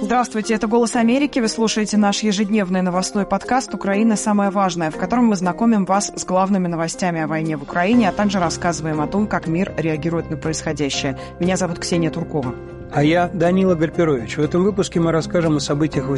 Здравствуйте, это «Голос Америки». Вы слушаете наш ежедневный новостной подкаст «Украина. Самое важное», в котором мы знакомим вас с главными новостями о войне в Украине, а также рассказываем о том, как мир реагирует на происходящее. Меня зовут Ксения Туркова. А я Данила Гальперович. В этом выпуске мы расскажем о событиях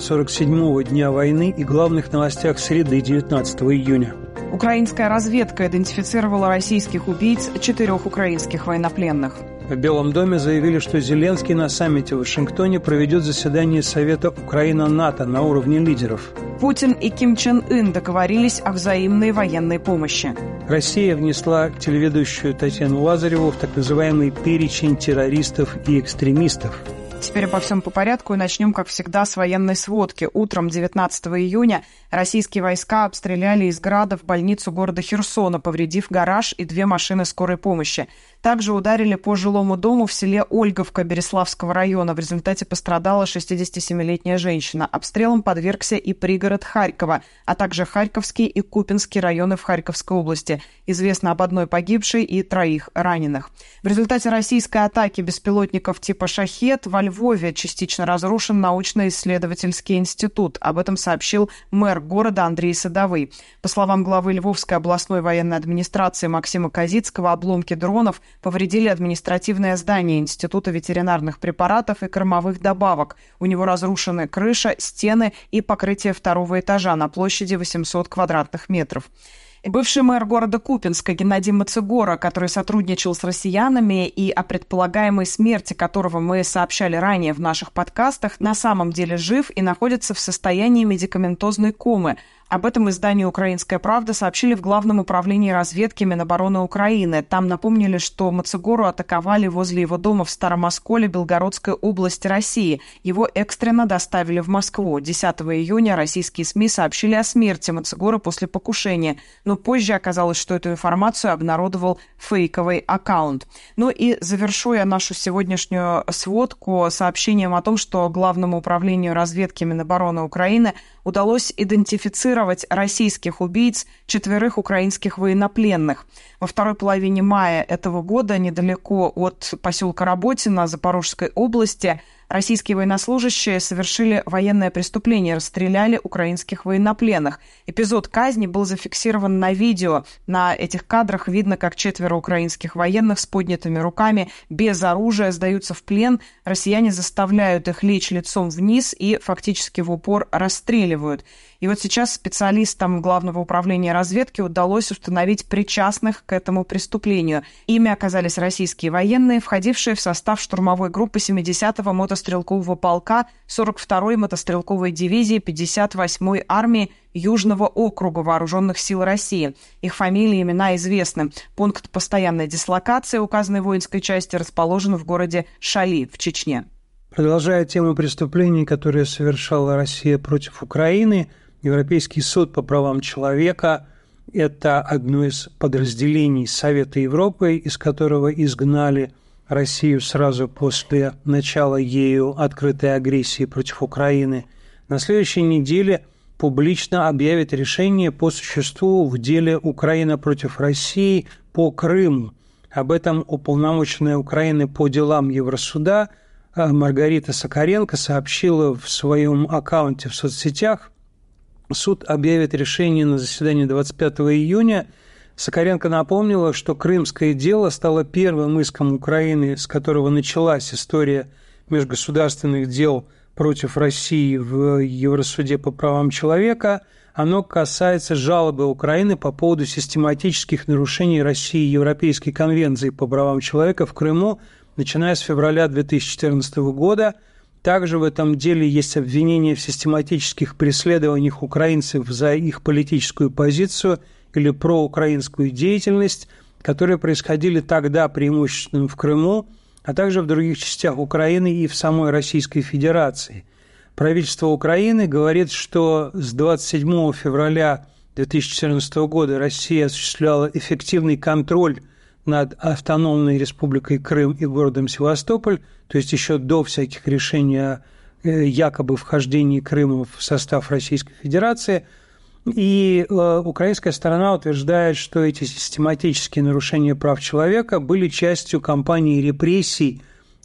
847-го дня войны и главных новостях среды 19 июня. Украинская разведка идентифицировала российских убийц 4 украинских военнопленных. В Белом доме заявили, что Зеленский на саммите в Вашингтоне проведет заседание Совета Украина-НАТО на уровне лидеров. Путин и Ким Чен Ын договорились о взаимной военной помощи. Россия внесла телеведущую Татьяну Лазареву в так называемый перечень террористов и экстремистов. Теперь обо всем по порядку и начнем, как всегда, с военной сводки. Утром 19 июня российские войска обстреляли из градов больницу города Херсона, повредив гараж и 2 машины скорой помощи. Также ударили по жилому дому в селе Ольговка Береславского района. В результате пострадала 67-летняя женщина. Обстрелом подвергся и пригород Харькова, а также Харьковский и Купинский районы в Харьковской области. Известно об 1 погибшей и 3 раненых. В результате российской атаки беспилотников типа «Шахед» во Львове частично разрушен научно-исследовательский институт. Об этом сообщил мэр города Андрей Садовый. По словам главы Львовской областной военной администрации Максима Козицкого, обломки дронов повредили административное здание Института ветеринарных препаратов и кормовых добавок. У него разрушены крыша, стены и покрытие 2-го этажа на площади 800 квадратных метров. Бывший мэр города Купинска Геннадий Мацегора, который сотрудничал с россиянами и о предполагаемой смерти которого мы сообщали ранее в наших подкастах, на самом деле жив и находится в состоянии медикаментозной комы. Об этом изданию «Украинская правда» сообщили в Главном управлении разведки Минобороны Украины. Там напомнили, что Мацегору атаковали возле его дома в Старом Осколе Белгородской области России. Его экстренно доставили в Москву. 10 июня российские СМИ сообщили о смерти Мацегора после покушения. Но позже оказалось, что эту информацию обнародовал фейковый аккаунт. Ну и завершу я нашу сегодняшнюю сводку сообщением о том, что Главному управлению разведки Минобороны Украины удалось идентифицировать российских убийц 4 украинских военнопленных. Во второй половине мая этого года, недалеко от поселка Работино Запорожской области, российские военнослужащие совершили военное преступление, расстреляли украинских военнопленных. Эпизод казни был зафиксирован на видео. На этих кадрах видно, как 4 украинских военных с поднятыми руками, без оружия, сдаются в плен. Россияне заставляют их лечь лицом вниз и фактически в упор расстреливают. И вот сейчас специалистам Главного управления разведки удалось установить причастных к этому преступлению. Ими оказались российские военные, входившие в состав штурмовой группы 70-го мотострелкового полка 42-й мотострелковой дивизии 58-й армии Южного округа Вооруженных сил России. Их фамилии и имена известны. Пункт постоянной дислокации указанной воинской части расположен в городе Шали в Чечне. Продолжая тему преступлений, которые совершала Россия против Украины, Европейский суд по правам человека – это одно из подразделений Совета Европы, из которого изгнали Россию сразу после начала ею открытой агрессии против Украины. На следующей неделе публично объявит решение по существу в деле Украина против России по Крыму. Об этом уполномоченная Украины по делам Евросуда Маргарита Сокаренко сообщила в своем аккаунте в соцсетях. Суд объявит решение на заседании 25 июня. Сокаренко напомнила, что крымское дело стало первым иском Украины, с которого началась история межгосударственных дел против России в Евросуде по правам человека. Оно касается жалобы Украины по поводу систематических нарушений России Европейской конвенции по правам человека в Крыму, начиная с февраля 2014 года. Также в этом деле есть обвинения в систематических преследованиях украинцев за их политическую позицию или проукраинскую деятельность, которые происходили тогда преимущественно в Крыму, а также в других частях Украины и в самой Российской Федерации. Правительство Украины говорит, что с 27 февраля 2014 года Россия осуществляла эффективный контроль над автономной республикой Крым и городом Севастополь, то есть еще до всяких решений о якобы вхождении Крыма в состав Российской Федерации. И украинская сторона утверждает, что эти систематические нарушения прав человека были частью кампании репрессий,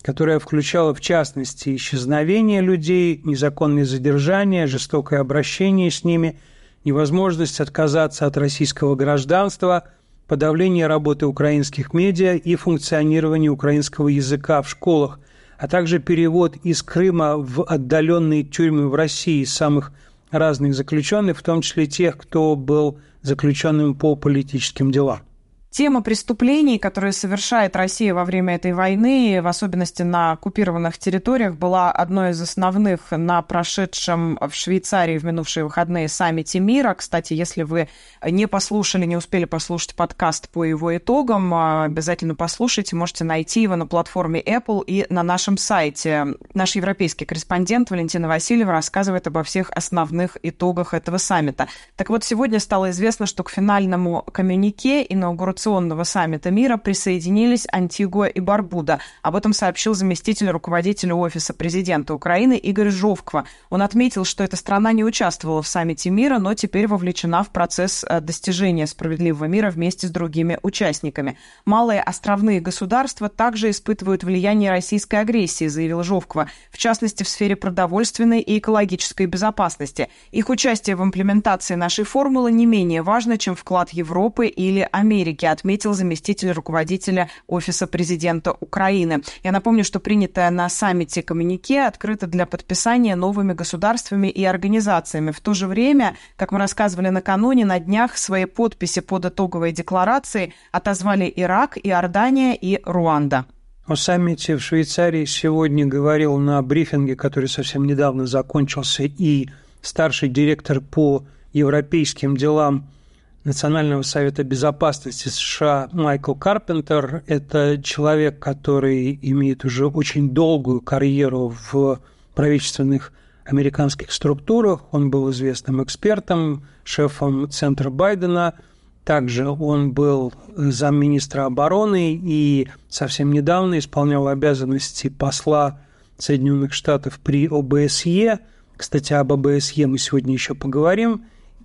которая включала, в частности, исчезновение людей, незаконные задержания, жестокое обращение с ними, невозможность отказаться от российского гражданства, подавление работы украинских медиа и функционирование украинского языка в школах, а также перевод из Крыма в отдаленные тюрьмы в России самых разных заключенных, в том числе тех, кто был заключенным по политическим делам. Тема преступлений, которые совершает Россия во время этой войны, в особенности на оккупированных территориях, была одной из основных на прошедшем в Швейцарии в минувшие выходные саммите мира. Кстати, если вы не послушали, не успели послушать подкаст по его итогам, обязательно послушайте. Можете найти его на платформе Apple и на нашем сайте. Наш европейский корреспондент Валентина Васильева рассказывает обо всех основных итогах этого саммита. Так вот, сегодня стало известно, что к финальному коммюнике инаугурационного саммита мира присоединились Антигуа и Барбуда. Об этом сообщил заместитель руководителя Офиса президента Украины Игорь Жовква. Он отметил, что эта страна не участвовала в саммите мира, но теперь вовлечена в процесс достижения справедливого мира вместе с другими участниками. Малые островные государства также испытывают влияние российской агрессии, заявил Жовква, в частности в сфере продовольственной и экологической безопасности. Их участие в имплементации нашей формулы не менее важно, чем вклад Европы или Америки, отметил заместитель руководителя Офиса президента Украины. Я напомню, что принятое на саммите коммюнике открыто для подписания новыми государствами и организациями. В то же время, как мы рассказывали накануне, на днях свои подписи под итоговой декларацией отозвали Ирак, Иордания и Руанда. О саммите в Швейцарии сегодня говорил на брифинге, который совсем недавно закончился, и старший директор по европейским делам Национального совета безопасности США Майкл Карпентер. Это человек, который имеет уже очень долгую карьеру в правительственных американских структурах. Он был известным экспертом, шефом Центра Байдена. Также он был замминистра обороны и совсем недавно исполнял обязанности посла Соединенных Штатов при ОБСЕ. Кстати, об ОБСЕ мы сегодня еще поговорим.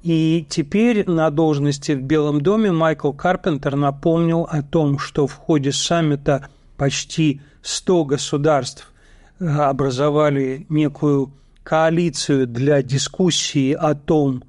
И теперь на должности в Белом доме Майкл Карпентер напомнил о том, что в ходе саммита почти 100 государств образовали некую коалицию для дискуссии о том,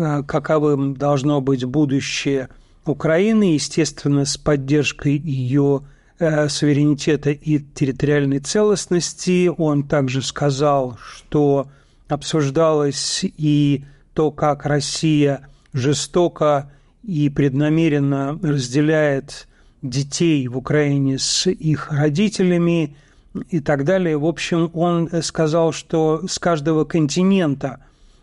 каковым должно быть будущее Украины, естественно, с поддержкой ее суверенитета и территориальной целостности. Он также сказал, что обсуждалось и то, как Россия жестоко и преднамеренно разделяет детей в Украине с их родителями и так далее. В общем, он сказал, что с каждого континента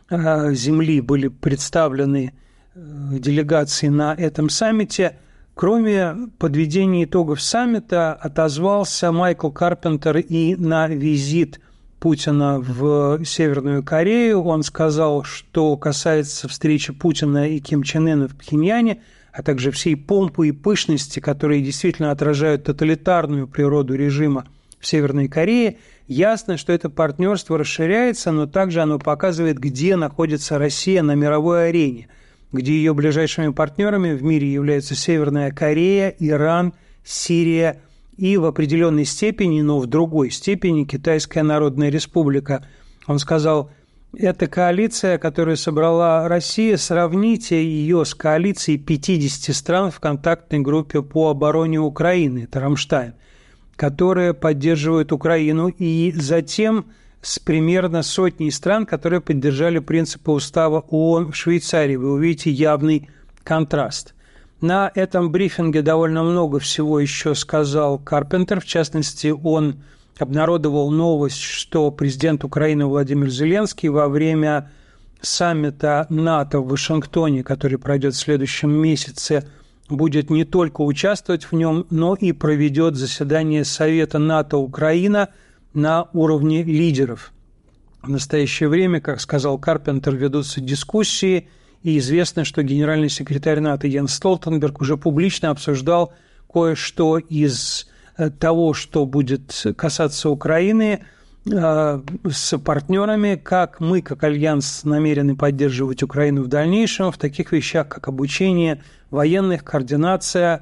Земли были представлены делегации на этом саммите. Кроме подведения итогов саммита, отозвался Майкл Карпентер и на визит Путина в Северную Корею. Он сказал, что касается встречи Путина и Ким Чен Ына в Пхеньяне, а также всей помпы и пышности, которые действительно отражают тоталитарную природу режима в Северной Корее, ясно, что это партнерство расширяется, но также оно показывает, где находится Россия на мировой арене, где ее ближайшими партнерами в мире являются Северная Корея, Иран, Сирия и в определенной степени, но в другой степени, Китайская Народная Республика. Он сказал, это коалиция, которую собрала Россия, сравните ее с коалицией 50 стран в контактной группе по обороне Украины, это Рамштайн, которые поддерживают Украину, и затем с примерно сотней стран, которые поддержали принципы устава ООН в Швейцарии. Вы увидите явный контраст. На этом брифинге довольно много всего еще сказал Карпентер. В частности, он обнародовал новость, что президент Украины Владимир Зеленский во время саммита НАТО в Вашингтоне, который пройдет в следующем месяце, будет не только участвовать в нем, но и проведет заседание Совета НАТО-Украина на уровне лидеров. В настоящее время, как сказал Карпентер, ведутся дискуссии, и известно, что генеральный секретарь НАТО Йенс Столтенберг уже публично обсуждал кое-что из того, что будет касаться Украины, с партнерами, как мы, как Альянс, намерены поддерживать Украину в дальнейшем в таких вещах, как обучение военных, координация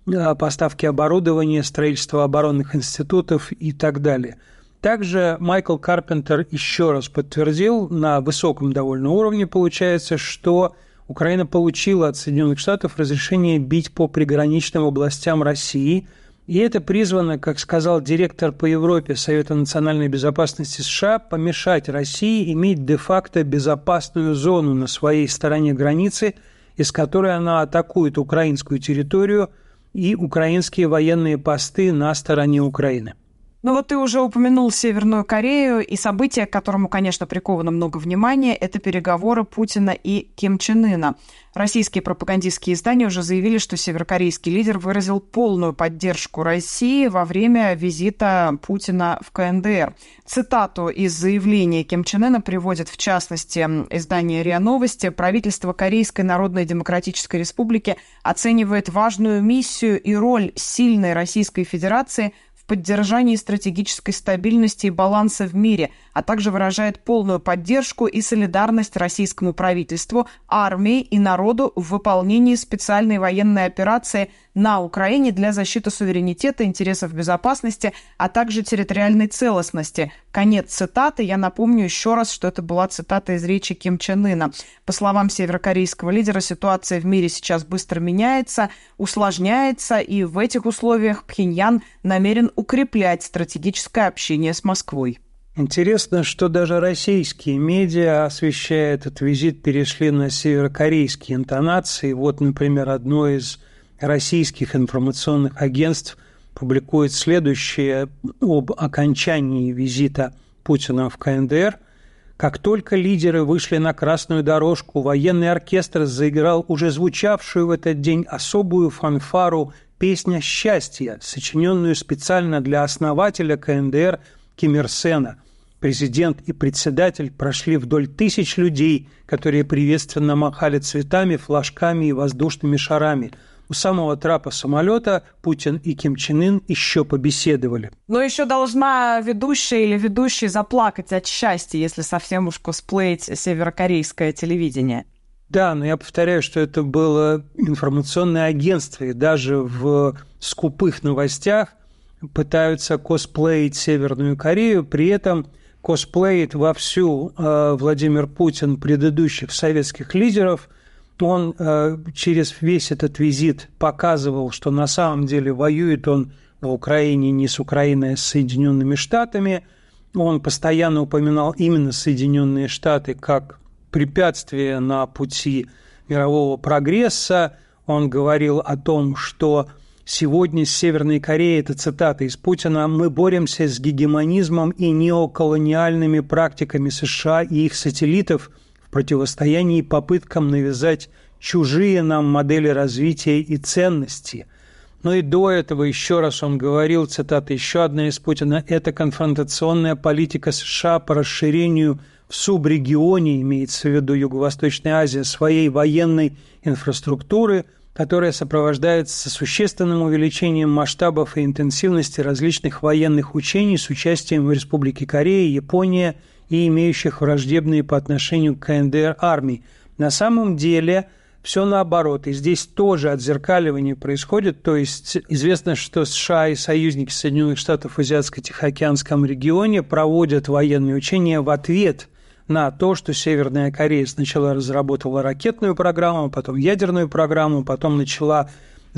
поставки оборудования, строительство оборонных институтов и так далее. Также Майкл Карпентер еще раз подтвердил на высоком довольно уровне, получается, что Украина получила от Соединенных Штатов разрешение бить по приграничным областям России, и это призвано, как сказал директор по Европе Совета национальной безопасности США, помешать России иметь де-факто безопасную зону на своей стороне границы, из которой она атакует украинскую территорию и украинские военные посты на стороне Украины. Ну вот ты уже упомянул Северную Корею, и событие, к которому, конечно, приковано много внимания, это переговоры Путина и Ким Чен Ына. Российские пропагандистские издания уже заявили, что северокорейский лидер выразил полную поддержку России во время визита Путина в КНДР. Цитату из заявления Ким Чен Ына приводит, в частности, издание РИА Новости. Правительство Корейской Народной Демократической Республики оценивает важную миссию и роль сильной Российской Федерации в поддержании стратегической стабильности и баланса в мире, а также выражает полную поддержку и солидарность российскому правительству, армии и народу в выполнении специальной военной операции на Украине для защиты суверенитета, интересов безопасности, а также территориальной целостности. Конец цитаты. Я напомню еще раз, что это была цитата из речи Ким Чен Ына. По словам северокорейского лидера, ситуация в мире сейчас быстро меняется, усложняется, и в этих условиях Пхеньян намерен укреплять стратегическое общение с Москвой. Интересно, что даже российские медиа, освещая этот визит, перешли на северокорейские интонации. Вот, например, одно из российских информационных агентств публикует следующее об окончании визита Путина в КНДР. Как только лидеры вышли на красную дорожку, военный оркестр заиграл уже звучавшую в этот день особую фанфару «Песня счастья», сочиненную специально для основателя КНДР Ким Ир Сена. Президент и председатель прошли вдоль тысяч людей, которые приветственно махали цветами, флажками и воздушными шарами. У самого трапа самолета Путин и Ким Чен Ын еще побеседовали. Но еще должна ведущая или ведущий заплакать от счастья, если совсем уж косплеить северокорейское телевидение. Да, но я повторяю, что это было информационное агентство, и даже в скупых новостях пытаются косплеить Северную Корею, при этом косплеит вовсю Владимир Путин предыдущих советских лидеров. Он через весь этот визит показывал, что на самом деле воюет он в Украине не с Украиной, а с Соединенными Штатами. Он постоянно упоминал именно Соединенные Штаты как препятствие на пути мирового прогресса. Он говорил о том, что сегодня с Северной Кореей, это цитата из Путина, «мы боремся с гегемонизмом и неоколониальными практиками США и их сателлитов в противостоянии попыткам навязать чужие нам модели развития и ценности». Но и до этого еще раз он говорил, цитата еще одна из Путина, «это конфронтационная политика США по расширению в субрегионе, имеется в виду Юго-Восточная Азия, своей военной инфраструктуры, которая сопровождается существенным увеличением масштабов и интенсивности различных военных учений с участием в Республике Корея, Япония и имеющих враждебные по отношению к КНДР армий». На самом деле все наоборот, и здесь тоже отзеркаливание происходит, то есть известно, что США и союзники Соединенных Штатов в Азиатско-Тихоокеанском регионе проводят военные учения в ответ на то, что Северная Корея сначала разработала ракетную программу, потом ядерную программу, потом начала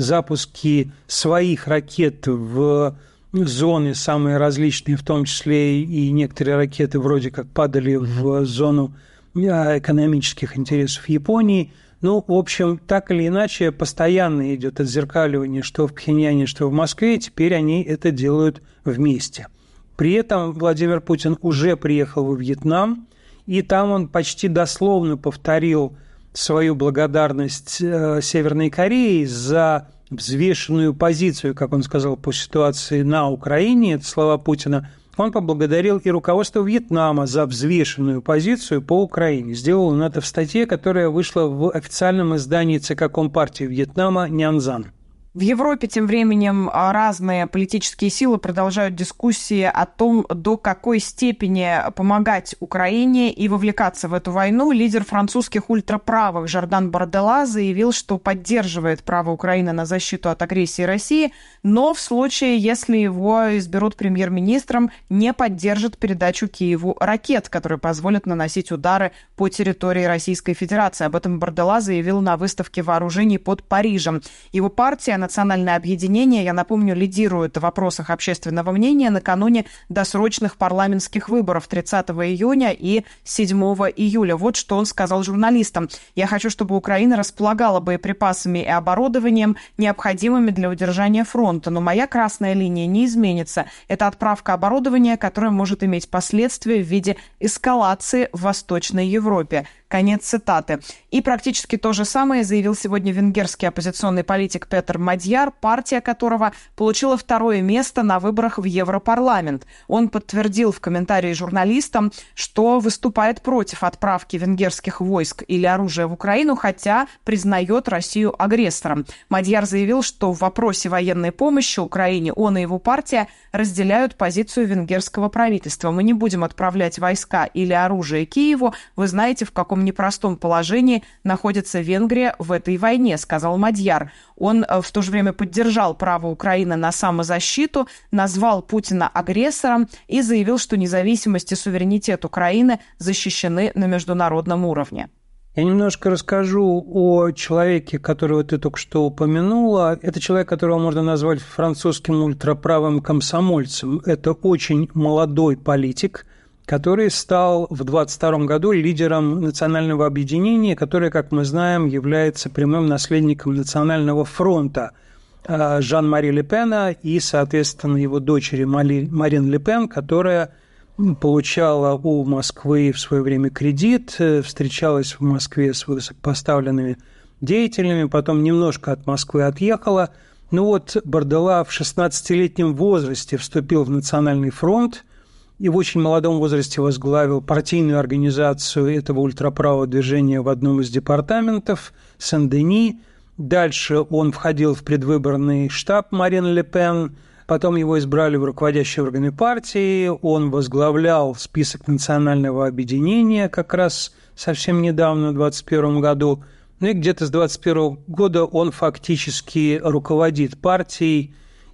запуски своих ракет в зоны самые различные, в том числе и некоторые ракеты вроде как падали в зону экономических интересов Японии. Ну, в общем, так или иначе, постоянно идет отзеркаливание, что в Пхеньяне, что в Москве, и теперь они это делают вместе. При этом Владимир Путин уже приехал во Вьетнам, и там он почти дословно повторил свою благодарность Северной Корее за взвешенную позицию, как он сказал, по ситуации на Украине, это слова Путина. Он поблагодарил и руководство Вьетнама за взвешенную позицию по Украине. Сделал он это в статье, которая вышла в официальном издании ЦК Компартии Вьетнама «Нянзан». В Европе тем временем разные политические силы продолжают дискуссии о том, до какой степени помогать Украине и вовлекаться в эту войну. Лидер французских ультраправых Жордан Бардella заявил, что поддерживает право Украины на защиту от агрессии России, но в случае, если его изберут премьер-министром, не поддержит передачу Киеву ракет, которые позволят наносить удары по территории Российской Федерации. Об этом Бардella заявил на выставке вооружений под Парижем. Его партия «Национальное объединение», я напомню, лидирует в вопросах общественного мнения накануне досрочных парламентских выборов 30 июня и 7 июля. Вот что он сказал журналистам. «Я хочу, чтобы Украина располагала боеприпасами и оборудованием, необходимыми для удержания фронта. Но моя красная линия не изменится. Это отправка оборудования, которое может иметь последствия в виде эскалации в Восточной Европе». Конец цитаты. И практически то же самое заявил сегодня венгерский оппозиционный политик Петр Мадьяр, партия которого получила второе место на выборах в Европарламент. Он подтвердил в комментарии журналистам, что выступает против отправки венгерских войск или оружия в Украину, хотя признает Россию агрессором. Мадьяр заявил, что в вопросе военной помощи Украине он и его партия разделяют позицию венгерского правительства. Мы не будем отправлять войска или оружие Киеву. Вы знаете, в каком непростом положении находится Венгрия в этой войне, сказал Мадьяр. Он в то же время поддержал право Украины на самозащиту, назвал Путина агрессором и заявил, что независимость и суверенитет Украины защищены на международном уровне. Я немножко расскажу о человеке, которого ты только что упомянула. Это человек, которого можно назвать французским ультраправым комсомольцем. Это очень молодой политик, который стал в 22 году лидером национального объединения, которое, как мы знаем, является прямым наследником Национального фронта Жан-Мари Ле Пена и, соответственно, его дочери Марин Ле Пен, которая получала у Москвы в свое время кредит, встречалась в Москве с высокопоставленными деятелями, потом немножко от Москвы отъехала. Ну вот Бардella в 16-летнем возрасте вступил в Национальный фронт, и в очень молодом возрасте возглавил партийную организацию этого ультраправого движения в одном из департаментов Сен-Дени. Дальше он входил в предвыборный штаб Марин Ле Пен, потом его избрали в руководящие органы партии, он возглавлял список национального объединения как раз совсем недавно, в 2021 году. Ну и где-то с 2021 года он фактически руководит партией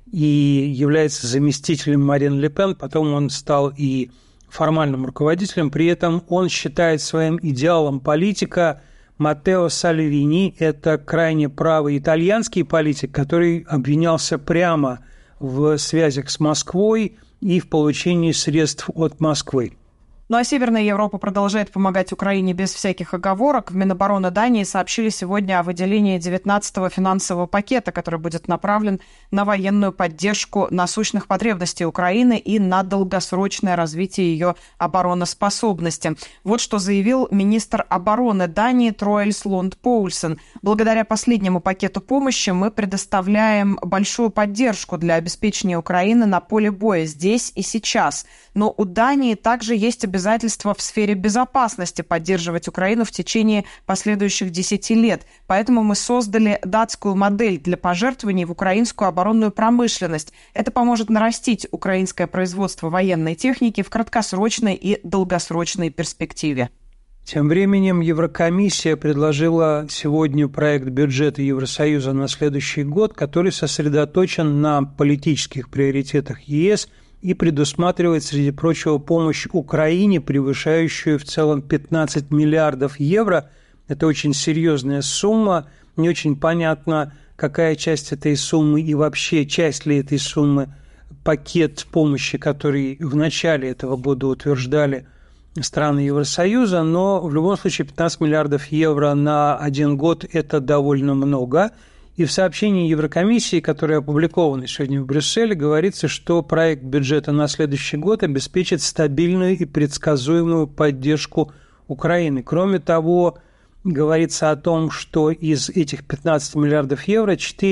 и является заместителем Марин Ле Пен, потом он стал и формальным руководителем, при этом он считает своим идеалом политика Маттео Сальвини, это крайне правый итальянский политик, который обвинялся прямо в связях с Москвой и в получении средств от Москвы. Ну а Северная Европа продолжает помогать Украине без всяких оговорок. В Минобороны Дании сообщили сегодня о выделении 19-го финансового пакета, который будет направлен на военную поддержку насущных потребностей Украины и на долгосрочное развитие ее обороноспособности. Вот что заявил министр обороны Дании Троэльс Лунд Поульсен. Благодаря последнему пакету помощи мы предоставляем большую поддержку для обеспечения Украины на поле боя здесь и сейчас. Но у Дании также есть обязательства в сфере безопасности поддерживать Украину в течение последующих 10 лет. Поэтому мы создали датскую модель для пожертвований в украинскую оборонную промышленность. Это поможет нарастить украинское производство военной техники в краткосрочной и долгосрочной перспективе. Тем временем Еврокомиссия предложила сегодня проект бюджета Евросоюза на следующий год, который сосредоточен на политических приоритетах ЕС и предусматривает, среди прочего, помощь Украине, превышающую в целом 15 миллиардов евро. Это очень серьезная сумма. Не очень понятно, какая часть этой суммы и вообще часть ли этой суммы пакет помощи, который в начале этого года утверждали страны Евросоюза, но в любом случае 15 миллиардов евро на один год – это довольно много. И в сообщении Еврокомиссии, которое опубликовано сегодня в Брюсселе, говорится, что проект бюджета на следующий год обеспечит стабильную и предсказуемую поддержку Украины. Кроме того, говорится о том, что из этих 15 миллиардов евро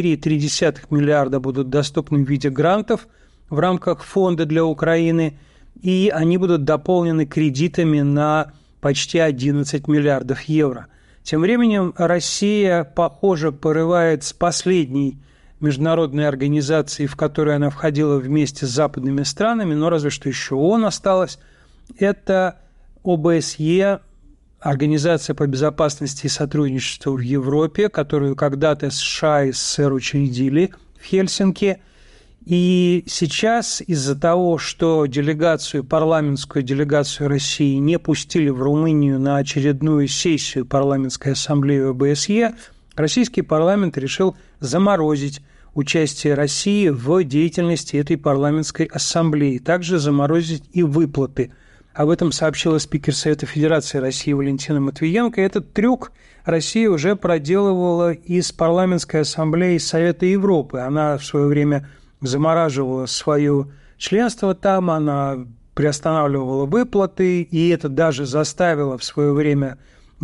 4,3 миллиарда будут доступны в виде грантов в рамках фонда для Украины, и они будут дополнены кредитами на почти 11 миллиардов евро. Тем временем Россия, похоже, порывает с последней международной организации, в которую она входила вместе с западными странами, но разве что еще ООН осталось, это ОБСЕ, Организация по безопасности и сотрудничеству в Европе, которую когда-то США и СССР учредили в Хельсинки. И сейчас из-за того, что парламентскую делегацию России не пустили в Румынию на очередную сессию парламентской ассамблеи ОБСЕ, российский парламент решил заморозить участие России в деятельности этой парламентской ассамблеи, также заморозить и выплаты. Об этом сообщила спикер Совета Федерации России Валентина Матвиенко. Этот трюк Россия уже проделывала и с парламентской ассамблеей Совета Европы. Она в свое время замораживала свое членство там, она приостанавливала выплаты, и это даже заставило в свое время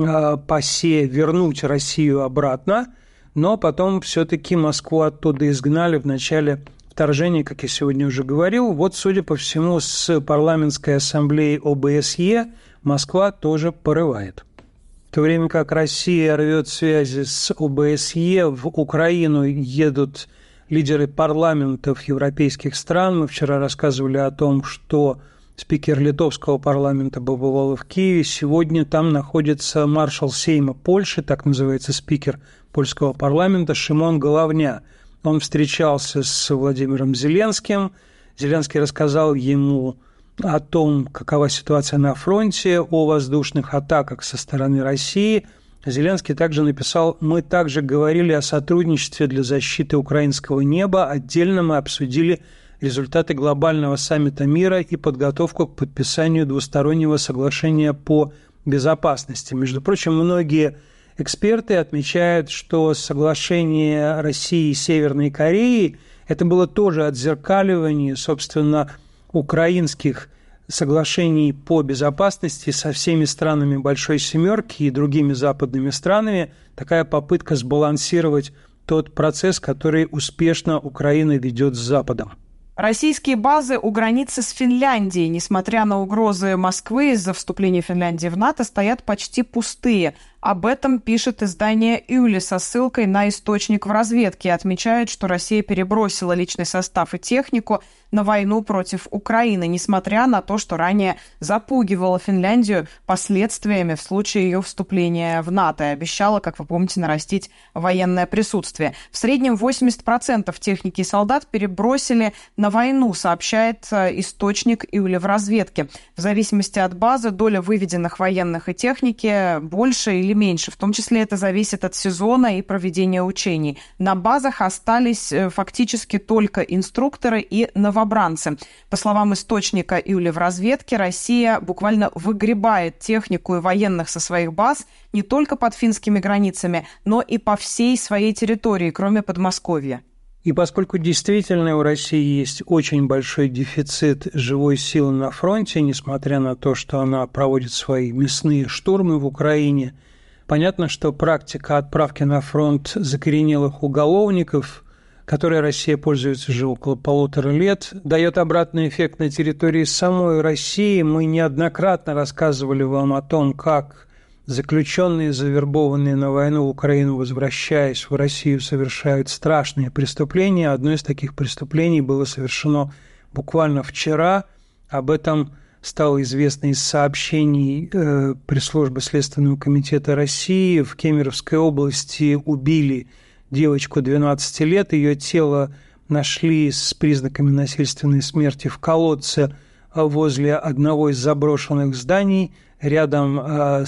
ПАСЕ вернуть Россию обратно, но потом все-таки Москву оттуда изгнали в начале вторжения, как я сегодня уже говорил. Вот, судя по всему, с парламентской ассамблеей ОБСЕ Москва тоже порывает. В то время как Россия рвет связи с ОБСЕ, в Украину едут лидеры парламентов европейских стран. Мы вчера рассказывали о том, что спикер литовского парламента побывал в Киеве. Сегодня там находится маршал Сейма Польши, так называется спикер польского парламента, Шимон Головня. Он встречался с Владимиром Зеленским. Зеленский рассказал ему о том, какова ситуация на фронте, о воздушных атаках со стороны России. Зеленский также написал: «Мы также говорили о сотрудничестве для защиты украинского неба. Отдельно мы обсудили результаты глобального саммита мира и подготовку к подписанию двустороннего соглашения по безопасности». Между прочим, многие эксперты отмечают, что соглашение России и Северной Кореи – это было тоже отзеркаливание, собственно, украинских соглашений по безопасности со всеми странами Большой Семерки и другими западными странами, такая попытка сбалансировать тот процесс, который успешно Украина ведет с Западом. Российские базы у границы с Финляндией, несмотря на угрозы Москвы из-за вступления Финляндии в НАТО, стоят почти пустые. Об этом пишет издание «Юли» со ссылкой на источник в разведке и отмечает, что Россия перебросила личный состав и технику на войну против Украины, несмотря на то, что ранее запугивала Финляндию последствиями в случае ее вступления в НАТО и обещала, как вы помните, нарастить военное присутствие. В среднем 80% техники и солдат перебросили на войну, сообщает источник «Юли» в разведке. В зависимости от базы доля выведенных военных и техники больше или меньше. В том числе это зависит от сезона и проведения учений. На базах остались фактически только инструкторы и новобранцы. По словам источника «Юли» в разведке, Россия буквально выгребает технику и военных со своих баз не только под финскими границами, но и по всей своей территории, кроме Подмосковья. И поскольку действительно у России есть очень большой дефицит живой силы на фронте, несмотря на то, что она проводит свои мясные штурмы в Украине, понятно, что практика отправки на фронт закоренелых уголовников, которой Россия пользуется уже около 1,5 лет, дает обратный эффект на территории самой России. Мы неоднократно рассказывали вам о том, как заключенные, завербованные на войну в Украину, возвращаясь в Россию, совершают страшные преступления. Одно из таких преступлений было совершено буквально вчера. Об этом стало известно из сообщений пресс-службы Следственного комитета России. В Кемеровской области убили девочку 12 лет. Ее тело нашли с признаками насильственной смерти в колодце возле одного из заброшенных зданий рядом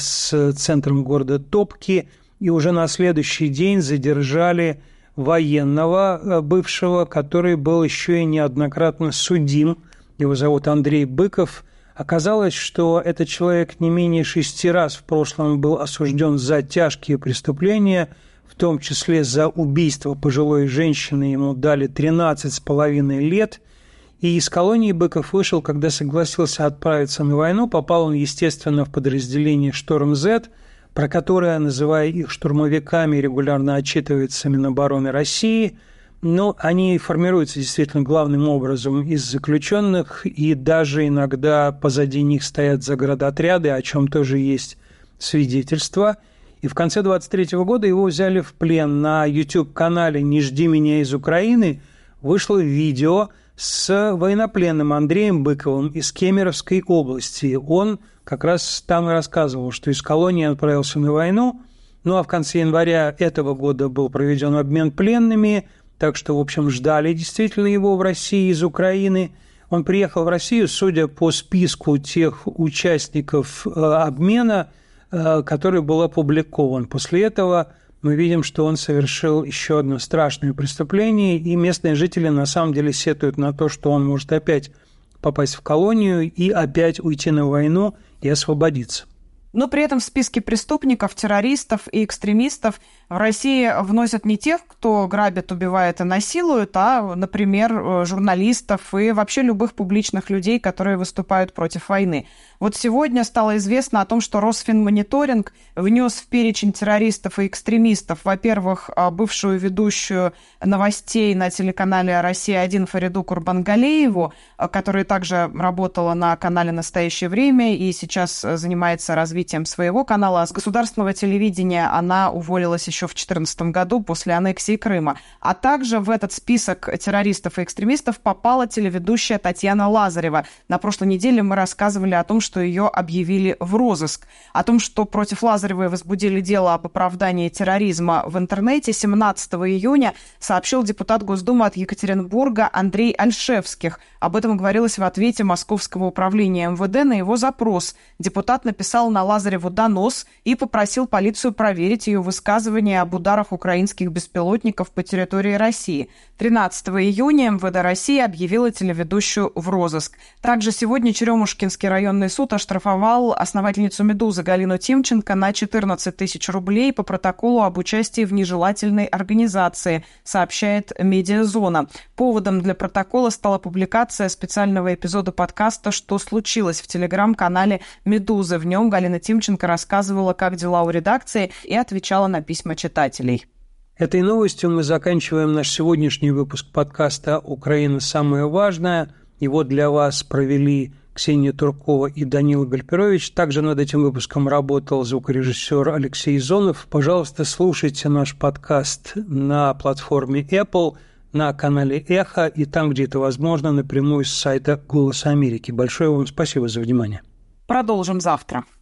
с центром города Топки. И уже на следующий день задержали военного бывшего, который был еще и неоднократно судим. Его зовут Андрей Быков. Оказалось, что этот человек не менее 6 раз в прошлом был осужден за тяжкие преступления, в том числе за убийство пожилой женщины. Ему дали 13,5 лет. И из колонии Быков вышел, когда согласился отправиться на войну. Попал он, естественно, в подразделение «Шторм-З», про которое, называя их штурмовиками, регулярно отчитывается Минобороны России. Но они формируются действительно главным образом из заключенных, и даже иногда позади них стоят заградотряды, о чем тоже есть свидетельства. И в конце 23 года его взяли в плен. На YouTube-канале «Не жди меня из Украины» вышло видео с военнопленным Андреем Быковым из Кемеровской области. Он как раз там и рассказывал, что из колонии отправился на войну, ну а в конце января этого года был проведен обмен пленными, так что, в общем, ждали действительно его в России из Украины. Он приехал в Россию, судя по списку тех участников обмена, который был опубликован. После этого мы видим, что он совершил еще одно страшное преступление, и местные жители на самом деле сетуют на то, что он может опять попасть в колонию и опять уйти на войну и освободиться. Но при этом в списке преступников, террористов и экстремистов в России вносят не тех, кто грабит, убивает и насилует, а, например, журналистов и вообще любых публичных людей, которые выступают против войны. Вот сегодня стало известно о том, что Росфинмониторинг внес в перечень террористов и экстремистов, во-первых, бывшую ведущую новостей на телеканале «Россия-1» Фариду Курбангалееву, которая также работала на канале «Настоящее время» и сейчас занимается развитием своего канала. С государственного телевидения она уволилась еще в 2014 году после аннексии Крыма. А также в этот список террористов и экстремистов попала телеведущая Татьяна Лазарева. На прошлой неделе мы рассказывали о том, что ее объявили в розыск. О том, что против Лазаревой возбудили дело об оправдании терроризма в интернете, 17 июня сообщил депутат Госдумы от Екатеринбурга Андрей Альшевских. Об этом говорилось в ответе Московского управления МВД на его запрос. Депутат написал на Лазареву донос и попросил полицию проверить ее высказывания об ударах украинских беспилотников по территории России. 13 июня МВД России объявила телеведущую в розыск. Также сегодня Черемушкинский районный суд оштрафовал основательницу «Медузы» Галину Тимченко на 14 тысяч рублей по протоколу об участии в нежелательной организации, сообщает «Медиазона». Поводом для протокола стала публикация специального эпизода подкаста «Что случилось» в телеграм-канале «Медузы». В нем Галина Тимченко рассказывала, как дела у редакции, и отвечала на письма читателей. Этой новостью мы заканчиваем наш сегодняшний выпуск подкаста «Украина. Самое важное». Его для вас провели Ксения Туркова и Данила Гальперович. Также над этим выпуском работал звукорежиссер Алексей Зонов. Пожалуйста, слушайте наш подкаст на платформе Apple, на канале Эхо и там, где это возможно, напрямую с сайта «Голос Америки». Большое вам спасибо за внимание. Продолжим завтра.